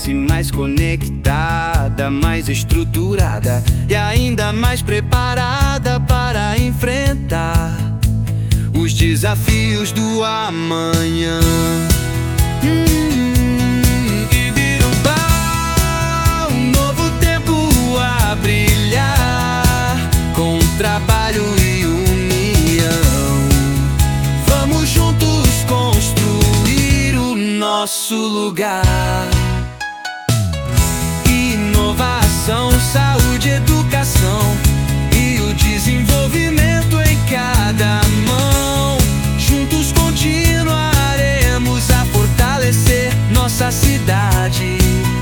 parece mais conectada, mais estruturada e ainda mais preparada para enfrentar os desafios do amanhã. Ibirubá, um novo tempo a brilhar, com trabalho e união. Vamos juntos construir o nosso lugar. Inovação, saúde, educação e o desenvolvimento em cada mão. Juntos continuaremos a fortalecer nossa cidade,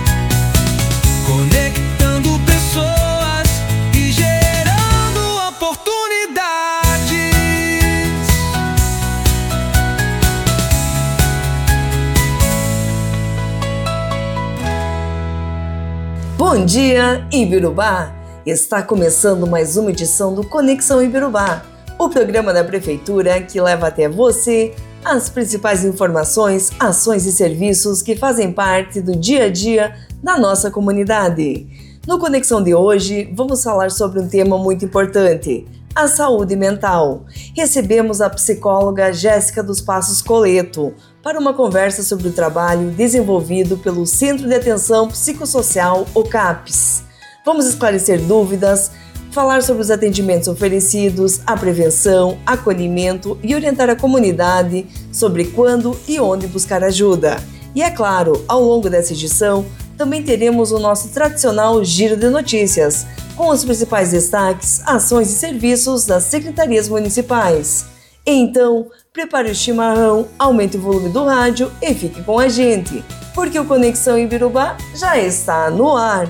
conectando pessoas e gerando oportunidades. Bom dia, Ibirubá! Está começando mais uma edição do Conexão Ibirubá, o programa da Prefeitura que leva até você as principais informações, ações e serviços que fazem parte do dia a dia da nossa comunidade. No Conexão de hoje, vamos falar sobre um tema muito importante, a saúde mental. Recebemos a psicóloga Jéssica dos Passos Coleto para uma conversa sobre o trabalho desenvolvido pelo Centro de Atenção Psicossocial, o CAPS. Vamos esclarecer dúvidas, falar sobre os atendimentos oferecidos, a prevenção, acolhimento e orientar a comunidade sobre quando e onde buscar ajuda. E é claro, ao longo dessa edição, também teremos o nosso tradicional Giro de Notícias, com os principais destaques, ações e serviços das secretarias municipais. Então, prepare o chimarrão, aumente o volume do rádio e fique com a gente, porque o Conexão Ibirubá já está no ar.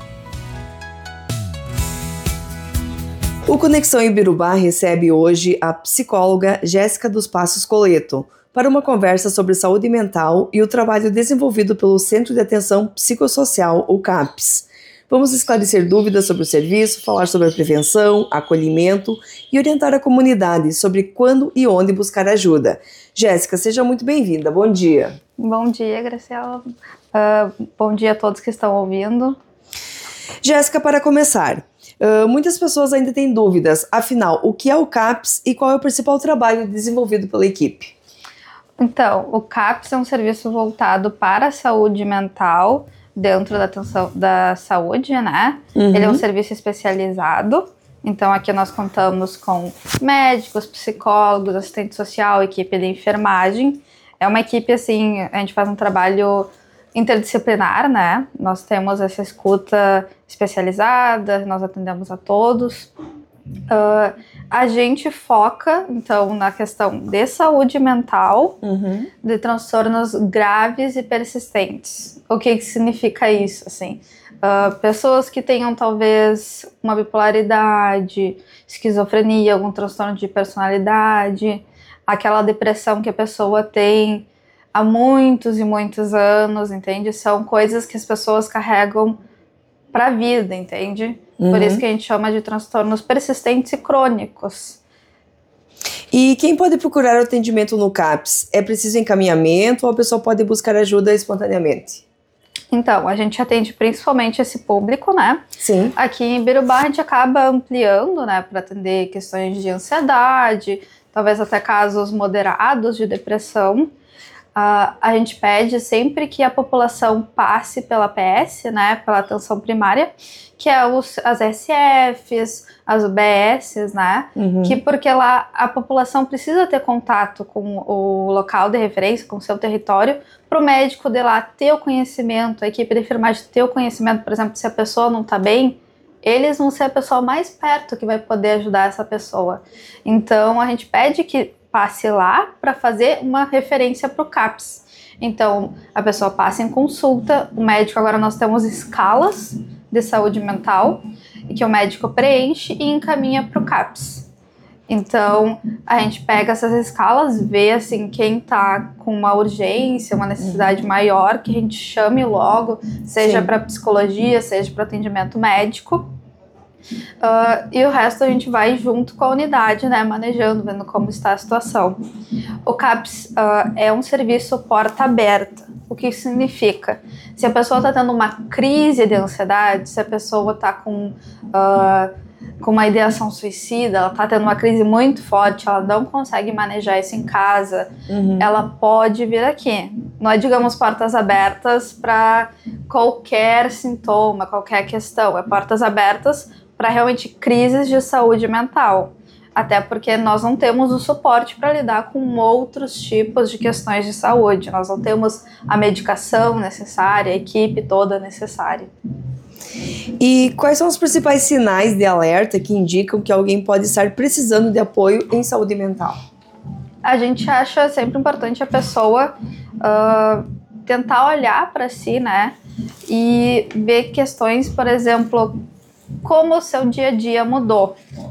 O Conexão Ibirubá recebe hoje a psicóloga Jéssica dos Passos Coleto para uma conversa sobre saúde mental e o trabalho desenvolvido pelo Centro de Atenção Psicossocial, o CAPS. Vamos esclarecer dúvidas sobre o serviço, falar sobre a prevenção, acolhimento e orientar a comunidade sobre quando e onde buscar ajuda. Jéssica, seja muito bem-vinda. Bom dia. Bom dia, Graciela. Bom dia a todos que estão ouvindo. Jéssica, para começar, muitas pessoas ainda têm dúvidas. Afinal, o que é o CAPS e qual é o principal trabalho desenvolvido pela equipe? Então, o CAPS é um serviço voltado para a saúde mental dentro da atenção da saúde, né? Uhum. Ele é um serviço especializado. Então, aqui nós contamos com médicos, psicólogos, assistente social, equipe de enfermagem. É uma equipe, assim, a gente faz um trabalho interdisciplinar, né? Nós temos essa escuta especializada, nós atendemos a todos. A gente foca, então, na questão de saúde mental, de transtornos graves e persistentes. O que significa isso, assim? Pessoas que tenham, talvez, uma bipolaridade, esquizofrenia, algum transtorno de personalidade, aquela depressão que a pessoa tem há muitos e muitos anos, entende? São coisas que as pessoas carregam para a vida, entende? Por isso que a gente chama de transtornos persistentes e crônicos. E quem pode procurar o atendimento no CAPS? É preciso encaminhamento ou a pessoa pode buscar ajuda espontaneamente? Então, a gente atende principalmente esse público, né? Sim. Aqui em Ibirubá a gente acaba ampliando, né, para atender questões de ansiedade, talvez até casos moderados de depressão. A gente pede sempre que a população passe pela PS, né, pela atenção primária, que é as SFs, as UBSs, né, que porque lá a população precisa ter contato com o local de referência, com o seu território, para o médico de lá ter o conhecimento, a equipe de enfermagem ter o conhecimento, por exemplo, se a pessoa não está bem, eles vão ser a pessoa mais perto que vai poder ajudar essa pessoa. Então, a gente pede que passe lá para fazer uma referência para o CAPS. Então, a pessoa passa em consulta, o médico, agora nós temos escalas de saúde mental, que o médico preenche e encaminha para o CAPS. Então, a gente pega essas escalas, vê assim, quem está com uma urgência, uma necessidade maior, que a gente chame logo, seja para psicologia, seja para atendimento médico. E o resto a gente vai junto com a unidade, né, manejando, vendo como está a situação. O CAPS é um serviço porta aberta. O que significa? Se a pessoa está tendo uma crise de ansiedade, se a pessoa está com uma ideação suicida, ela está tendo uma crise muito forte, ela não consegue manejar isso em casa, ela pode vir aqui. Não é, digamos, portas abertas para qualquer sintoma, qualquer questão. É portas abertas para realmente crises de saúde mental. Até porque nós não temos o suporte para lidar com outros tipos de questões de saúde. Nós não temos a medicação necessária, a equipe toda necessária. E quais são os principais sinais de alerta que indicam que alguém pode estar precisando de apoio em saúde mental? A gente acha sempre importante a pessoa tentar olhar para si, né? E ver questões, por exemplo, como o seu dia a dia mudou.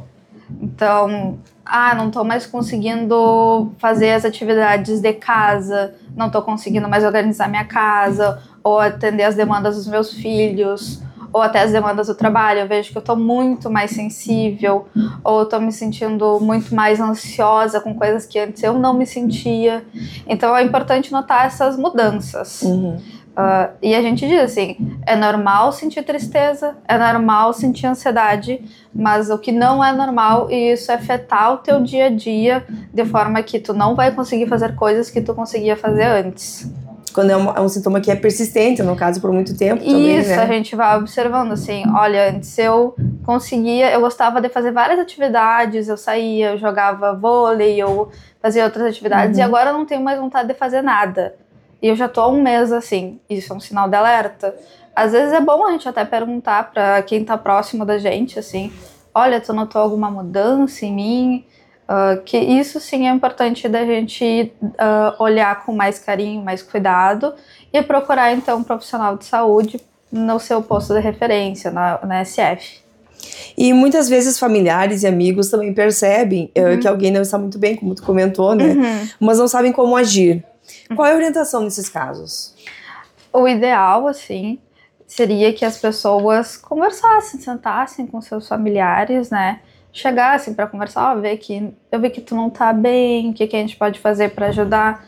Então, não estou mais conseguindo fazer as atividades de casa, não estou conseguindo mais organizar minha casa, ou atender as demandas dos meus filhos, ou até as demandas do trabalho. Eu vejo que eu estou muito mais sensível, ou estou me sentindo muito mais ansiosa com coisas que antes eu não me sentia. Então é importante notar essas mudanças. E a gente diz assim, é normal sentir tristeza, é normal sentir ansiedade, mas o que não é normal é isso afetar o teu dia a dia de forma que tu não vai conseguir fazer coisas que tu conseguia fazer antes. Quando é um sintoma que é persistente, no caso, por muito tempo também, isso, né? A gente vai observando assim, olha, antes eu gostava de fazer várias atividades, eu saía, eu jogava vôlei, eu fazia outras atividades, e agora eu não tenho mais vontade de fazer nada. E eu já tô há um mês assim, isso é um sinal de alerta. Às vezes é bom a gente até perguntar pra quem tá próximo da gente, assim, olha, tu notou alguma mudança em mim? Que isso sim é importante da gente olhar com mais carinho, mais cuidado e procurar então um profissional de saúde no seu posto de referência, na SF. E muitas vezes familiares e amigos também percebem que alguém não está muito bem, como tu comentou, né? Mas não sabem como agir. Qual é a orientação nesses casos? O ideal, assim, seria que as pessoas conversassem, sentassem com seus familiares, né? Chegassem para conversar, eu vi que tu não tá bem, o que a gente pode fazer para ajudar?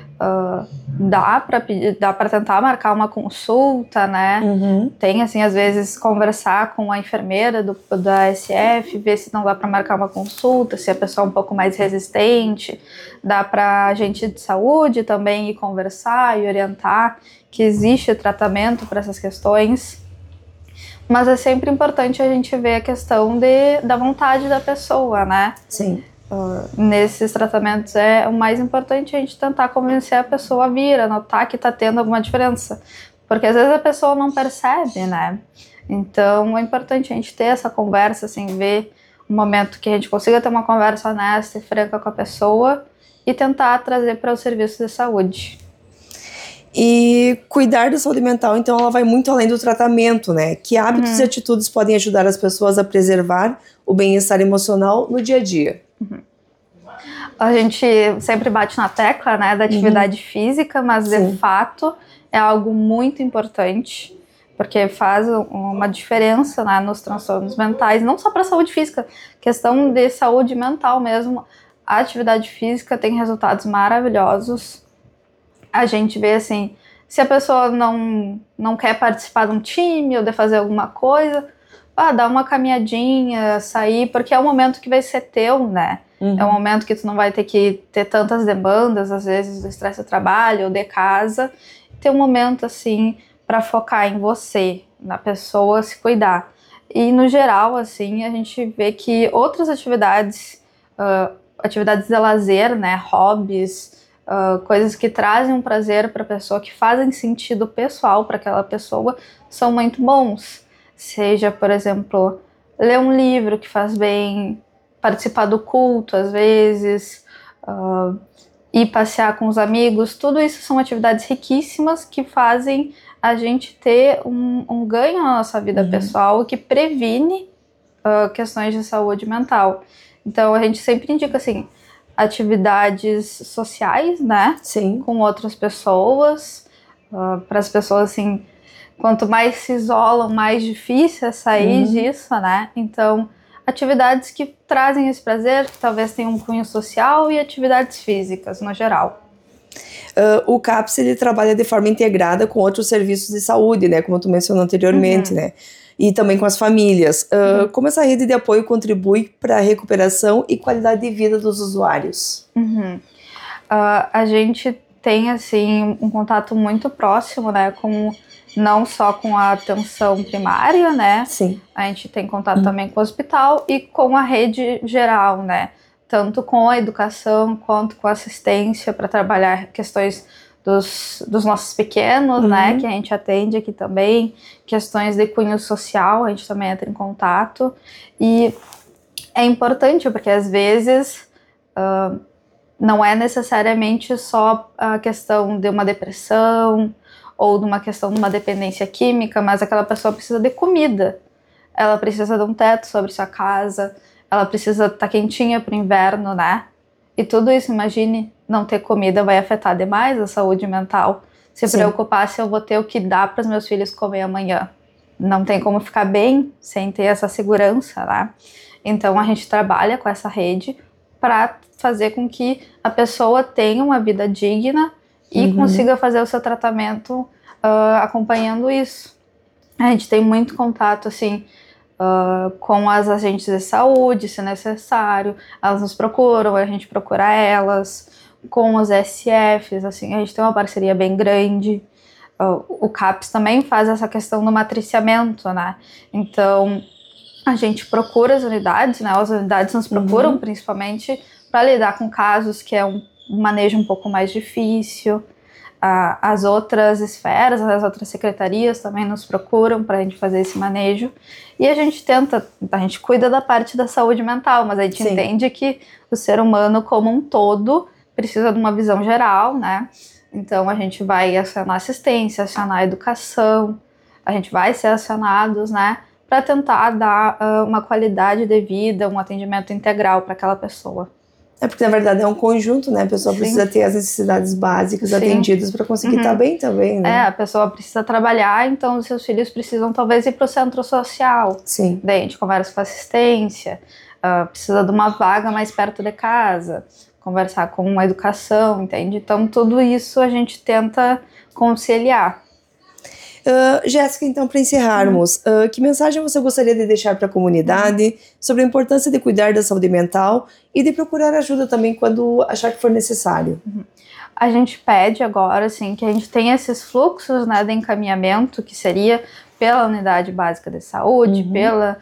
Dá para tentar marcar uma consulta, né? Tem, assim, às vezes, conversar com a enfermeira da SF, ver se não dá para marcar uma consulta, se a pessoa é um pouco mais resistente. Dá para agente de saúde também ir conversar e orientar que existe tratamento para essas questões. Mas é sempre importante a gente ver a questão da vontade da pessoa, né? Sim. Nesses tratamentos é o mais importante a gente tentar convencer a pessoa a vir, a notar que está tendo alguma diferença. Porque às vezes a pessoa não percebe, né? Então é importante a gente ter essa conversa, assim, ver um momento que a gente consiga ter uma conversa honesta e franca com a pessoa e tentar trazer para o serviço de saúde. E cuidar da saúde mental, então, ela vai muito além do tratamento, né? Que hábitos e atitudes podem ajudar as pessoas a preservar o bem-estar emocional no dia a dia? A gente sempre bate na tecla, né, da atividade física, mas de fato é algo muito importante, porque faz uma diferença, né, nos transtornos mentais, não só para a saúde física, questão de saúde mental mesmo. A atividade física tem resultados maravilhosos. A gente vê assim, se a pessoa não quer participar de um time ou de fazer alguma coisa, dá uma caminhadinha, sair, porque é um momento que vai ser teu, né? É um momento que tu não vai ter que ter tantas demandas, às vezes do estresse do trabalho ou de casa. Ter um momento assim para focar em você, na pessoa, se cuidar. E no geral, assim, a gente vê que outras atividades de lazer, né, hobbies, coisas que trazem um prazer para a pessoa, que fazem sentido pessoal para aquela pessoa, são muito bons. Seja, por exemplo, ler um livro que faz bem, participar do culto às vezes, ir passear com os amigos, tudo isso são atividades riquíssimas que fazem a gente ter um ganho na nossa vida pessoal, que previne questões de saúde mental. Então a gente sempre indica assim, atividades sociais, né? Sim. Com outras pessoas, para as pessoas assim, quanto mais se isolam, mais difícil é sair disso, né? Então, atividades que trazem esse prazer, que talvez tenham um cunho social, e atividades físicas no geral. O CAPS, ele trabalha de forma integrada com outros serviços de saúde, né? Como tu mencionou anteriormente, né? E também com as famílias. Como essa rede de apoio contribui para a recuperação e qualidade de vida dos usuários? A gente tem, assim, um contato muito próximo, né? Não só com a atenção primária, né? Sim. A gente tem contato também com o hospital e com a rede geral, né? Tanto com a educação quanto com a assistência para trabalhar questões dos nossos pequenos, né? Que a gente atende aqui também. Questões de cunho social, a gente também entra em contato. E é importante porque às vezes não é necessariamente só a questão de uma depressão ou de uma questão de uma dependência química, mas aquela pessoa precisa de comida. Ela precisa de um teto sobre sua casa, ela precisa estar quentinha para o inverno, né? E tudo isso, imagine, não ter comida vai afetar demais a saúde mental. Se preocupar se eu vou ter o que dá para os meus filhos comer amanhã. Não tem como ficar bem sem ter essa segurança, né? Então a gente trabalha com essa rede para fazer com que a pessoa tenha uma vida digna e consiga fazer o seu tratamento acompanhando isso. A gente tem muito contato, assim, com as agentes de saúde, se necessário. Elas nos procuram, a gente procura elas. Com os SFs, assim, a gente tem uma parceria bem grande. O CAPS também faz essa questão do matriciamento, né? Então, a gente procura as unidades, né? As unidades nos procuram principalmente para lidar com casos que é um manejo um pouco mais difícil. As outras esferas, as outras secretarias também nos procuram para a gente fazer esse manejo. E a gente cuida da parte da saúde mental, mas a gente entende que o ser humano como um todo precisa de uma visão geral, né? Então a gente vai acionar assistência, acionar educação, a gente vai ser acionados, né? Para tentar dar uma qualidade de vida, um atendimento integral para aquela pessoa. Porque na verdade é um conjunto, né? A pessoa precisa ter as necessidades básicas atendidas para conseguir estar bem também, né? A pessoa precisa trabalhar, então os seus filhos precisam talvez ir para o centro social. Sim. Daí a gente conversa com assistência, precisa de uma vaga mais perto de casa, conversar com a educação, entende? Então tudo isso a gente tenta conciliar. Jéssica, então, para encerrarmos, que mensagem você gostaria de deixar para a comunidade sobre a importância de cuidar da saúde mental e de procurar ajuda também quando achar que for necessário? A gente pede agora, assim, que a gente tenha esses fluxos, né, de encaminhamento, que seria pela Unidade Básica de Saúde, pela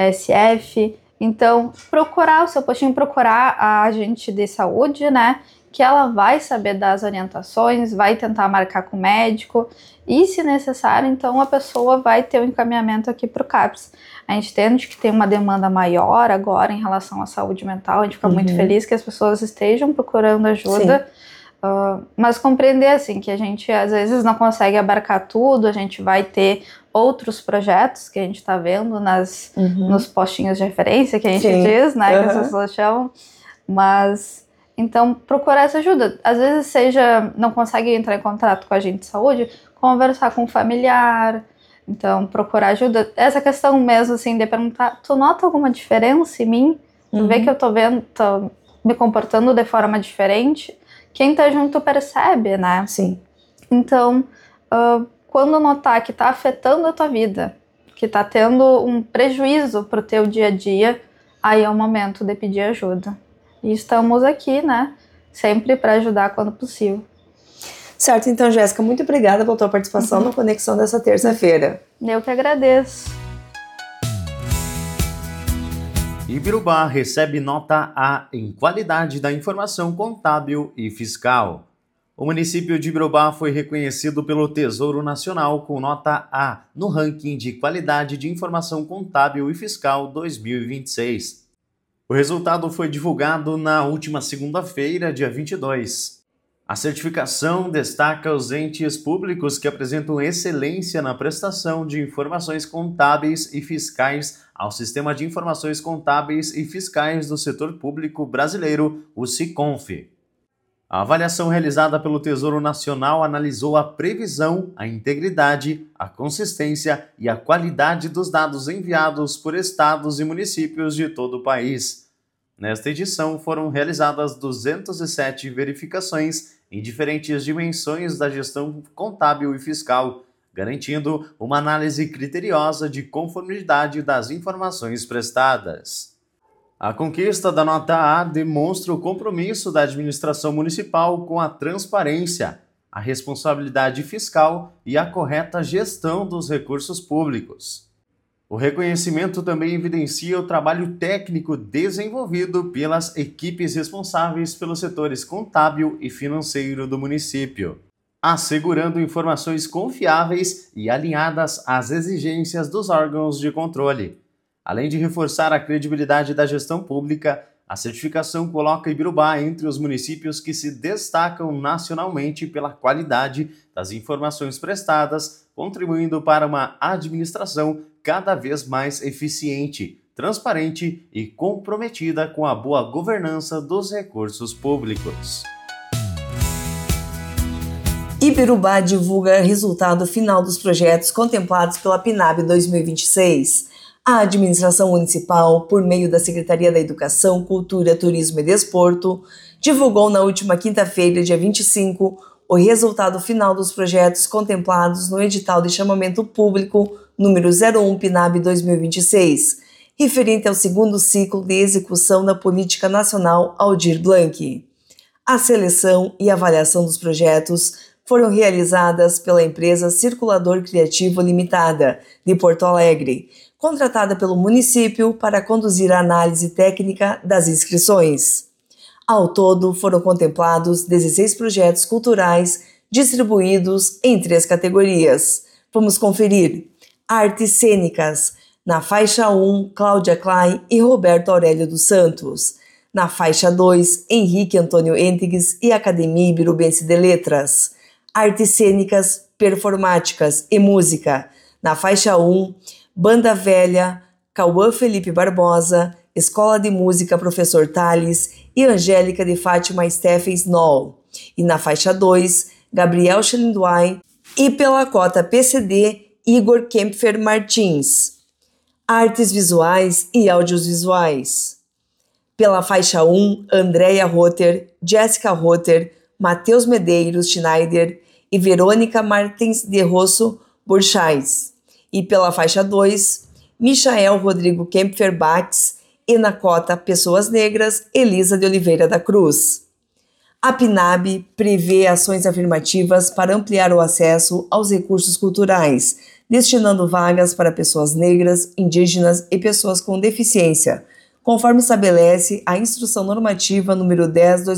SF. Então, procurar o seu postinho, procurar a agente de saúde, né, que ela vai saber das orientações, vai tentar marcar com o médico e, se necessário, então a pessoa vai ter o encaminhamento aqui para o CAPS. A gente entende que tem uma demanda maior agora em relação à saúde mental, a gente fica muito feliz que as pessoas estejam procurando ajuda, mas compreender, assim, que a gente às vezes não consegue abarcar tudo, a gente vai ter outros projetos que a gente está vendo nos postinhos de referência, que a gente diz, né, que as pessoas chamam, mas... Então, procurar essa ajuda. Às vezes, não consegue entrar em contato com a agente de saúde, conversar com um familiar. Então, procurar ajuda. Essa questão mesmo, assim, de perguntar, tu nota alguma diferença em mim? Tu vê que eu tô me comportando de forma diferente? Quem tá junto percebe, né? Sim. Então, quando notar que tá afetando a tua vida, que tá tendo um prejuízo pro teu dia a dia, aí é o momento de pedir ajuda. E estamos aqui, né? Sempre para ajudar quando possível. Certo, então, Jéssica, muito obrigada pela tua participação na Conexão dessa terça-feira. Eu que agradeço. Ibirubá recebe nota A em qualidade da informação contábil e fiscal. O município de Ibirubá foi reconhecido pelo Tesouro Nacional com nota A no ranking de qualidade de informação contábil e fiscal 2026. O resultado foi divulgado na última segunda-feira, dia 22. A certificação destaca os entes públicos que apresentam excelência na prestação de informações contábeis e fiscais ao Sistema de Informações Contábeis e Fiscais do Setor Público Brasileiro, o SICONF. A avaliação realizada pelo Tesouro Nacional analisou a previsão, a integridade, a consistência e a qualidade dos dados enviados por estados e municípios de todo o país. Nesta edição foram realizadas 207 verificações em diferentes dimensões da gestão contábil e fiscal, garantindo uma análise criteriosa de conformidade das informações prestadas. A conquista da nota A demonstra o compromisso da administração municipal com a transparência, a responsabilidade fiscal e a correta gestão dos recursos públicos. O reconhecimento também evidencia o trabalho técnico desenvolvido pelas equipes responsáveis pelos setores contábil e financeiro do município, assegurando informações confiáveis e alinhadas às exigências dos órgãos de controle. Além de reforçar a credibilidade da gestão pública, a certificação coloca Ibirubá entre os municípios que se destacam nacionalmente pela qualidade das informações prestadas, contribuindo para uma administração cada vez mais eficiente, transparente e comprometida com a boa governança dos recursos públicos. Ibirubá divulga resultado final dos projetos contemplados pela PNAB 2026. A administração municipal, por meio da Secretaria da Educação, Cultura, Turismo e Desporto, divulgou na última quinta-feira, dia 25, o resultado final dos projetos contemplados no edital de chamamento público número 01 PNAB 2026, referente ao segundo ciclo de execução da Política Nacional Aldir Blanc. A seleção e avaliação dos projetos foram realizadas pela empresa Circulador Criativo Limitada, de Porto Alegre, contratada pelo município para conduzir a análise técnica das inscrições. Ao todo, foram contemplados 16 projetos culturais distribuídos em 3 categorias. Vamos conferir. Artes cênicas. Na faixa 1, Cláudia Klein e Roberto Aurélio dos Santos. Na faixa 2, Henrique Antônio Entigues e Academia Ibirubense de Letras. Artes cênicas, performáticas e música. Na faixa 1, Banda Velha, Cauã Felipe Barbosa, Escola de Música Professor Tales e Angélica de Fátima Stephens Noll. E na faixa 2, Gabriel Schlinduay e pela cota PCD, Igor Kempfer Martins. Artes visuais e audiovisuais. Pela faixa 1, Andréia Rotter, Jéssica Rotter, Matheus Medeiros Schneider e Verônica Martins de Rosso Burchais. E pela faixa 2, Michael Rodrigo Kempfer Bates e na cota Pessoas Negras, Elisa de Oliveira da Cruz. A PNAB prevê ações afirmativas para ampliar o acesso aos recursos culturais, destinando vagas para pessoas negras, indígenas e pessoas com deficiência, conforme estabelece a Instrução Normativa número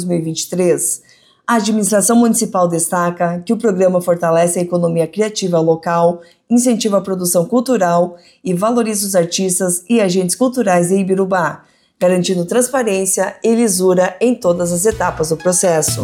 10/2023. A administração municipal destaca que o programa fortalece a economia criativa local, incentiva a produção cultural e valoriza os artistas e agentes culturais de Ibirubá, garantindo transparência e lisura em todas as etapas do processo.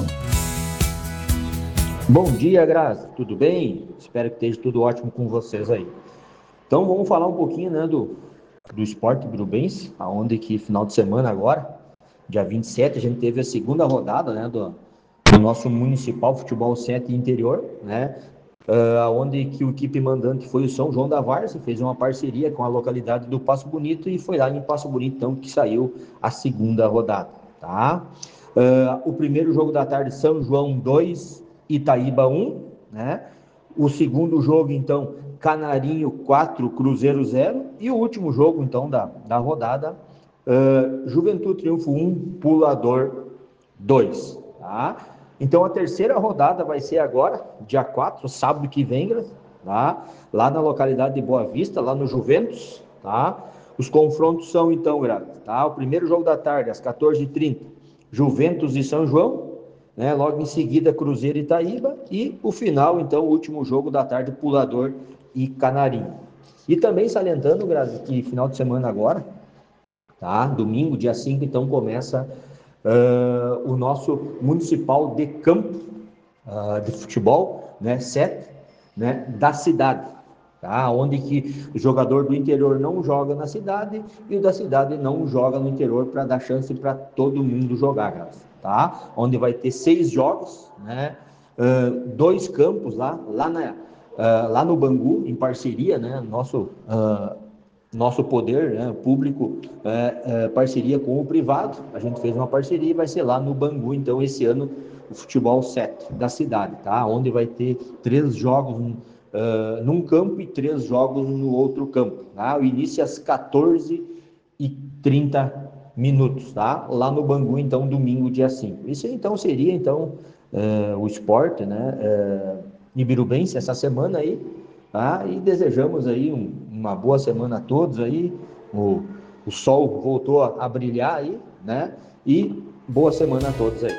Bom dia, Grazi. Tudo bem? Espero que esteja tudo ótimo com vocês aí. Então vamos falar um pouquinho, né, do esporte ibirubense, aonde que final de semana agora, dia 27, a gente teve a segunda rodada, né, do nosso Municipal Futebol 7 Interior, né, onde que o equipe mandante foi o São João da Várzea, fez uma parceria com a localidade do Passo Bonito e foi lá em Passo Bonito, então, que saiu a segunda rodada, tá? O primeiro jogo da tarde, São João 2, Itaíba 1, né? O segundo jogo, então, Canarinho 4, Cruzeiro 0, e o último jogo, então, da rodada, Juventude Triunfo 1, Pulador 2, tá? Então, a terceira rodada vai ser agora, dia 4, sábado que vem, tá? Lá na localidade de Boa Vista, lá no Juventus, tá? Os confrontos são, então, tá? O primeiro jogo da tarde, às 14h30, Juventus e São João, né? Logo em seguida, Cruzeiro e Itaíba, e o final, então, o último jogo da tarde, Pulador e Canarinho. E também salientando, que final de semana agora, tá? Domingo, dia 5, então, começa o nosso municipal de campo de futebol, né, 7, né, da cidade, tá? Onde que o jogador do interior não joga na cidade e o da cidade não joga no interior, para dar chance para todo mundo jogar, tá? Onde vai ter 6 jogos, né, 2 campos lá no Bangu, em parceria, né, nosso poder, né, público, parceria com o privado. A gente fez uma parceria e vai ser lá no Bangu, então, esse ano, o futebol 7 da cidade, tá? Onde vai ter 3 jogos num campo e 3 jogos no outro campo, tá? O início às 14h30, tá? Lá no Bangu, então, domingo, dia 5. Isso, então, seria, então, o esporte, né, ibirubense essa semana aí, tá? E desejamos aí uma boa semana a todos aí, o sol voltou a brilhar aí, né? E boa semana a todos aí.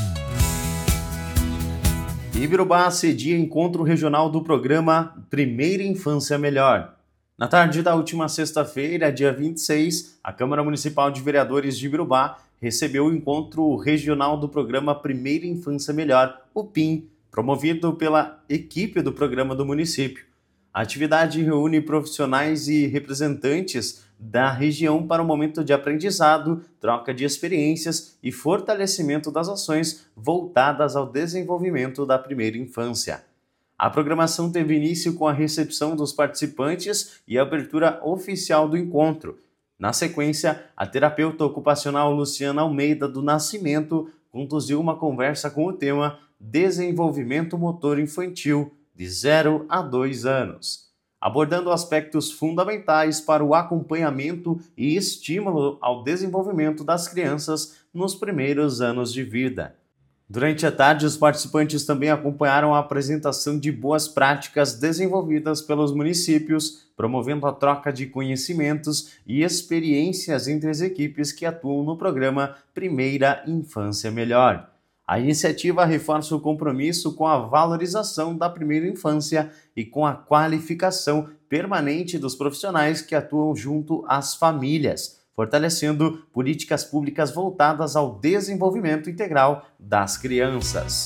Ibirubá cedia encontro regional do programa Primeira Infância Melhor. Na tarde da última sexta-feira, dia 26, a Câmara Municipal de Vereadores de Ibirubá recebeu o encontro regional do programa Primeira Infância Melhor, o PIM, promovido pela equipe do programa do município. A atividade reúne profissionais e representantes da região para um momento de aprendizado, troca de experiências e fortalecimento das ações voltadas ao desenvolvimento da primeira infância. A programação teve início com a recepção dos participantes e a abertura oficial do encontro. Na sequência, a terapeuta ocupacional Luciana Almeida do Nascimento conduziu uma conversa com o tema Desenvolvimento Motor Infantil, de 0 a 2 anos, abordando aspectos fundamentais para o acompanhamento e estímulo ao desenvolvimento das crianças nos primeiros anos de vida. Durante a tarde, os participantes também acompanharam a apresentação de boas práticas desenvolvidas pelos municípios, promovendo a troca de conhecimentos e experiências entre as equipes que atuam no programa Primeira Infância Melhor. A iniciativa reforça o compromisso com a valorização da primeira infância e com a qualificação permanente dos profissionais que atuam junto às famílias, fortalecendo políticas públicas voltadas ao desenvolvimento integral das crianças.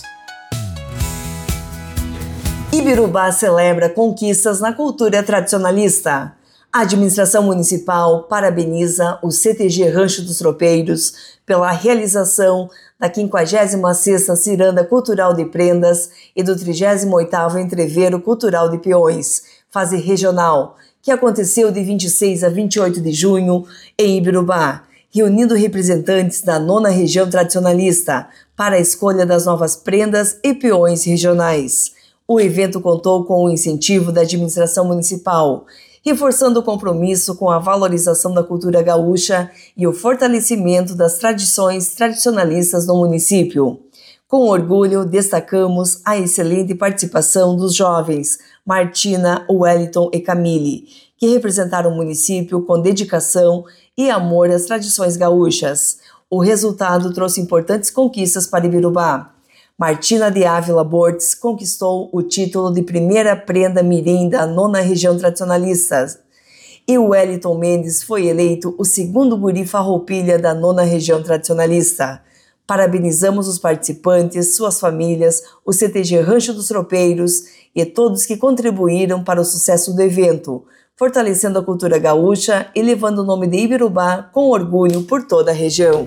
Ibirubá celebra conquistas na cultura tradicionalista. A administração municipal parabeniza o CTG Rancho dos Tropeiros pela realização da 56ª Ciranda Cultural de Prendas e do 38º Entreveiro Cultural de Peões, fase regional, que aconteceu de 26 a 28 de junho em Ibirubá, reunindo representantes da 9ª Região Tradicionalista para a escolha das novas prendas e peões regionais. O evento contou com o incentivo da administração municipal, reforçando o compromisso com a valorização da cultura gaúcha e o fortalecimento das tradições tradicionalistas no município. Com orgulho, destacamos a excelente participação dos jovens Martina, Wellington e Camille, que representaram o município com dedicação e amor às tradições gaúchas. O resultado trouxe importantes conquistas para Ibirubá. Martina de Ávila Bortes conquistou o título de primeira prenda mirim da 9ª Região Tradicionalista e o Wellington Mendes foi eleito o segundo guri farroupilha da 9ª Região Tradicionalista. Parabenizamos os participantes, suas famílias, o CTG Rancho dos Tropeiros e todos que contribuíram para o sucesso do evento, fortalecendo a cultura gaúcha e levando o nome de Ibirubá com orgulho por toda a região.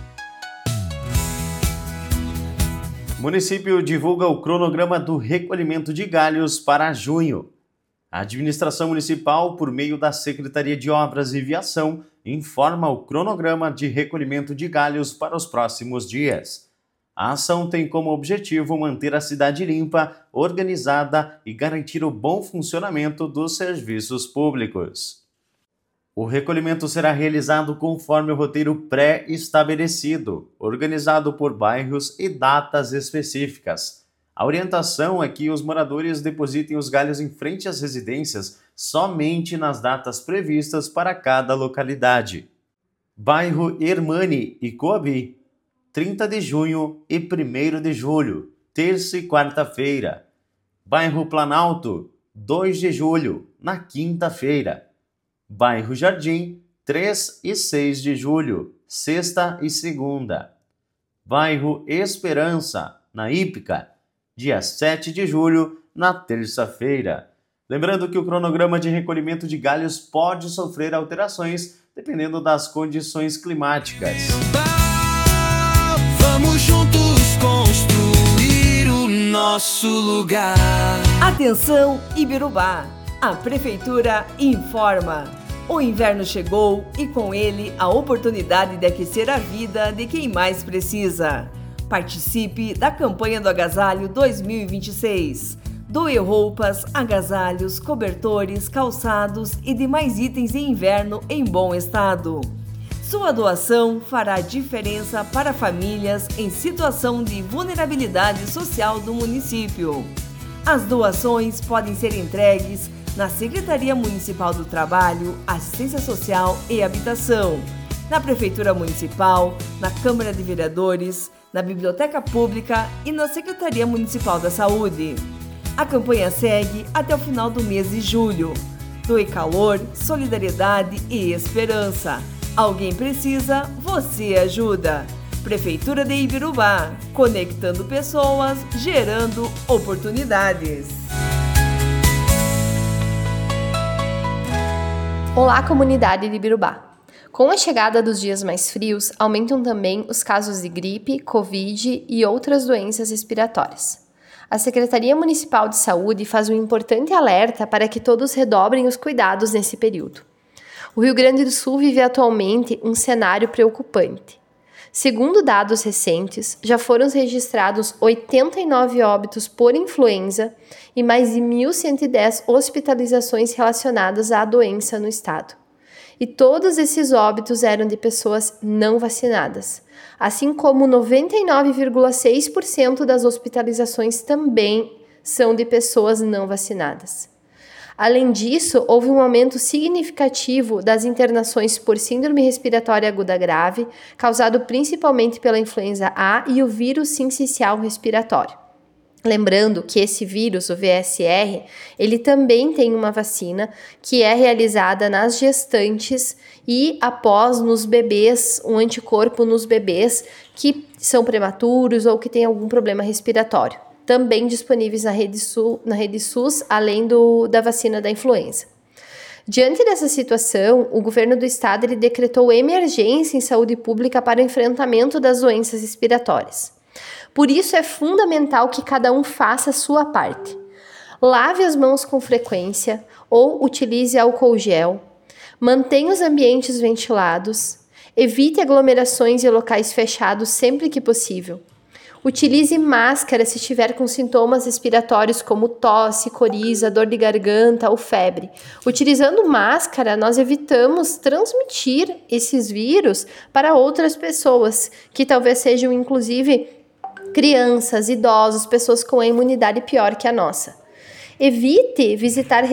O município divulga o cronograma do recolhimento de galhos para junho. A administração municipal, por meio da Secretaria de Obras e Viação, informa o cronograma de recolhimento de galhos para os próximos dias. A ação tem como objetivo manter a cidade limpa, organizada e garantir o bom funcionamento dos serviços públicos. O recolhimento será realizado conforme o roteiro pré-estabelecido, organizado por bairros e datas específicas. A orientação é que os moradores depositem os galhos em frente às residências somente nas datas previstas para cada localidade. Bairro Hermani e Coabi, 30 de junho e 1º de julho, terça e quarta-feira. Bairro Planalto, 2 de julho, na quinta-feira. Bairro Jardim, 3 e 6 de julho, sexta e segunda. Bairro Esperança, na Ípica, dia 7 de julho, na terça-feira. Lembrando que o cronograma de recolhimento de galhos pode sofrer alterações dependendo das condições climáticas. Vamos juntos construir o nosso lugar. Atenção, Ibirubá! A Prefeitura informa. O inverno chegou e com ele a oportunidade de aquecer a vida de quem mais precisa. Participe da campanha do Agasalho 2026. Doe roupas, agasalhos, cobertores, calçados e demais itens de inverno em bom estado. Sua doação fará diferença para famílias em situação de vulnerabilidade social do município. As doações podem ser entregues na Secretaria Municipal do Trabalho, Assistência Social e Habitação, na Prefeitura Municipal, na Câmara de Vereadores, na Biblioteca Pública e na Secretaria Municipal da Saúde. A campanha segue até o final do mês de julho. Doe calor, solidariedade e esperança. Alguém precisa, você ajuda. Prefeitura de Ibirubá, conectando pessoas, gerando oportunidades. Olá, comunidade de Ibirubá! Com a chegada dos dias mais frios, aumentam também os casos de gripe, Covid e outras doenças respiratórias. A Secretaria Municipal de Saúde faz um importante alerta para que todos redobrem os cuidados nesse período. O Rio Grande do Sul vive atualmente um cenário preocupante. Segundo dados recentes, já foram registrados 89 óbitos por influenza e mais de 1.110 hospitalizações relacionadas à doença no estado. E todos esses óbitos eram de pessoas não vacinadas, assim como 99,6% das hospitalizações também são de pessoas não vacinadas. Além disso, houve um aumento significativo das internações por síndrome respiratória aguda grave, causado principalmente pela influenza A e o vírus sincicial respiratório. Lembrando que esse vírus, o VSR, ele também tem uma vacina que é realizada nas gestantes e após nos bebês, um anticorpo nos bebês que são prematuros ou que têm algum problema respiratório. Também disponíveis na rede SUS, além da vacina da influenza. Diante dessa situação, o governo do estado ele decretou emergência em saúde pública para o enfrentamento das doenças respiratórias. Por isso é fundamental que cada um faça a sua parte. Lave as mãos com frequência ou utilize álcool gel. Mantenha os ambientes ventilados. Evite aglomerações em locais fechados sempre que possível. Utilize máscara se estiver com sintomas respiratórios como tosse, coriza, dor de garganta ou febre. Utilizando máscara, nós evitamos transmitir esses vírus para outras pessoas, que talvez sejam inclusive crianças, idosos, pessoas com a imunidade pior que a nossa. Evite visitar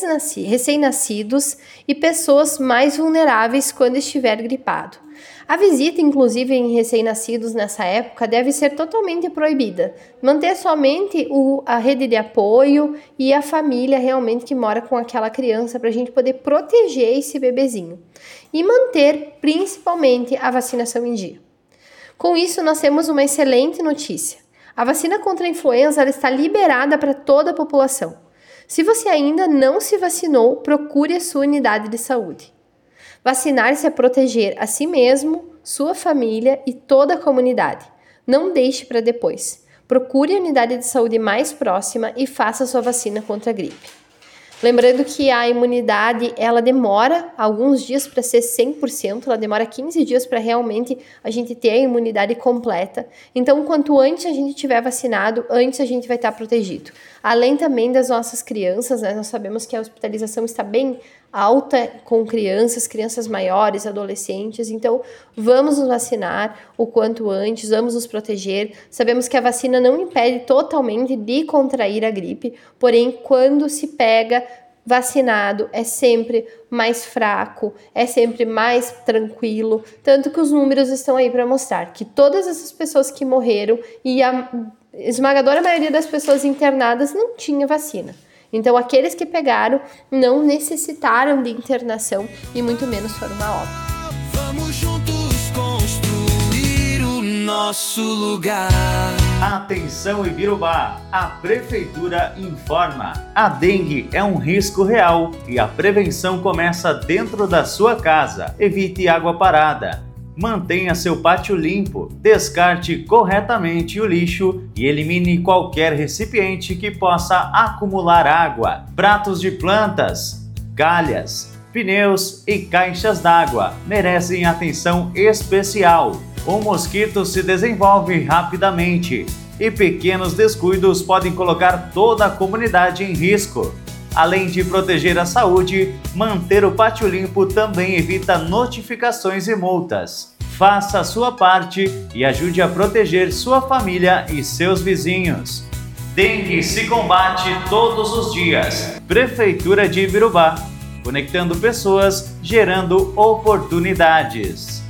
recém-nascidos e pessoas mais vulneráveis quando estiver gripado. A visita, inclusive, em recém-nascidos nessa época deve ser totalmente proibida. Manter somente a rede de apoio e a família realmente que mora com aquela criança para a gente poder proteger esse bebezinho. E manter, principalmente, a vacinação em dia. Com isso, nós temos uma excelente notícia. A vacina contra a influenza ela está liberada para toda a população. Se você ainda não se vacinou, procure a sua unidade de saúde. Vacinar-se é proteger a si mesmo, sua família e toda a comunidade. Não deixe para depois. Procure a unidade de saúde mais próxima e faça sua vacina contra a gripe. Lembrando que a imunidade, ela demora alguns dias para ser 100%, ela demora 15 dias para realmente a gente ter a imunidade completa. Então, quanto antes a gente tiver vacinado, antes a gente vai estar protegido. Além também das nossas crianças, né? Nós sabemos que a hospitalização está bem alta com crianças maiores, adolescentes, então vamos nos vacinar o quanto antes, vamos nos proteger. Sabemos que a vacina não impede totalmente de contrair a gripe, porém quando se pega vacinado é sempre mais fraco, é sempre mais tranquilo, tanto que os números estão aí para mostrar que todas essas pessoas que morreram e a esmagadora maioria das pessoas internadas não tinha vacina. Então, aqueles que pegaram não necessitaram de internação e muito menos foram a óbito. Vamos juntos construir o nosso lugar. Atenção Ibirubá, a Prefeitura informa. A dengue é um risco real e a prevenção começa dentro da sua casa. Evite água parada. Mantenha seu pátio limpo, descarte corretamente o lixo e elimine qualquer recipiente que possa acumular água. Pratos de plantas, galhas, Pneus e caixas d'água merecem atenção especial. O mosquito se desenvolve rapidamente e pequenos descuidos podem colocar toda a comunidade em risco. Além de proteger a saúde, manter o pátio limpo também evita notificações e multas. Faça a sua parte e ajude a proteger sua família e seus vizinhos. Dengue se combate todos os dias. Prefeitura de Ibirubá, conectando pessoas, gerando oportunidades.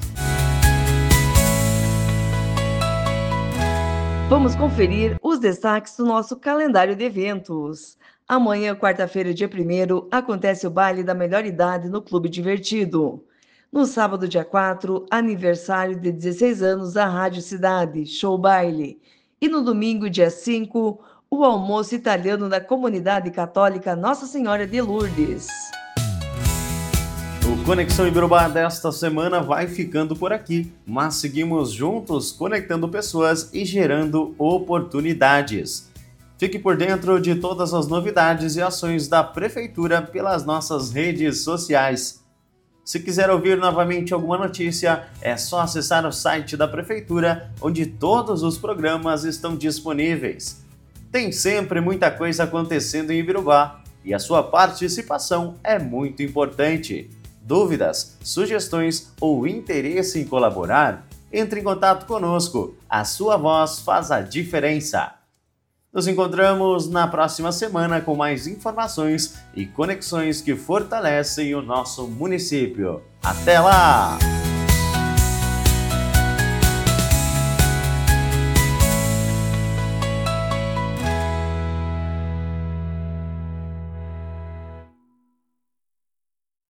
Vamos conferir os destaques do nosso calendário de eventos. Amanhã, quarta-feira, dia 1º, acontece o baile da melhor idade no Clube Divertido. No sábado, dia 4, aniversário de 16 anos da Rádio Cidade, show baile. E no domingo, dia 5, o almoço italiano da comunidade católica Nossa Senhora de Lourdes. O Conexão Ibirubá desta semana vai ficando por aqui, mas seguimos juntos conectando pessoas e gerando oportunidades. Fique por dentro de todas as novidades e ações da Prefeitura pelas nossas redes sociais. Se quiser ouvir novamente alguma notícia, é só acessar o site da Prefeitura, onde todos os programas estão disponíveis. Tem sempre muita coisa acontecendo em Ibirubá e a sua participação é muito importante. Dúvidas, sugestões ou interesse em colaborar? Entre em contato conosco. A sua voz faz a diferença. Nos encontramos na próxima semana com mais informações e conexões que fortalecem o nosso município. Até lá!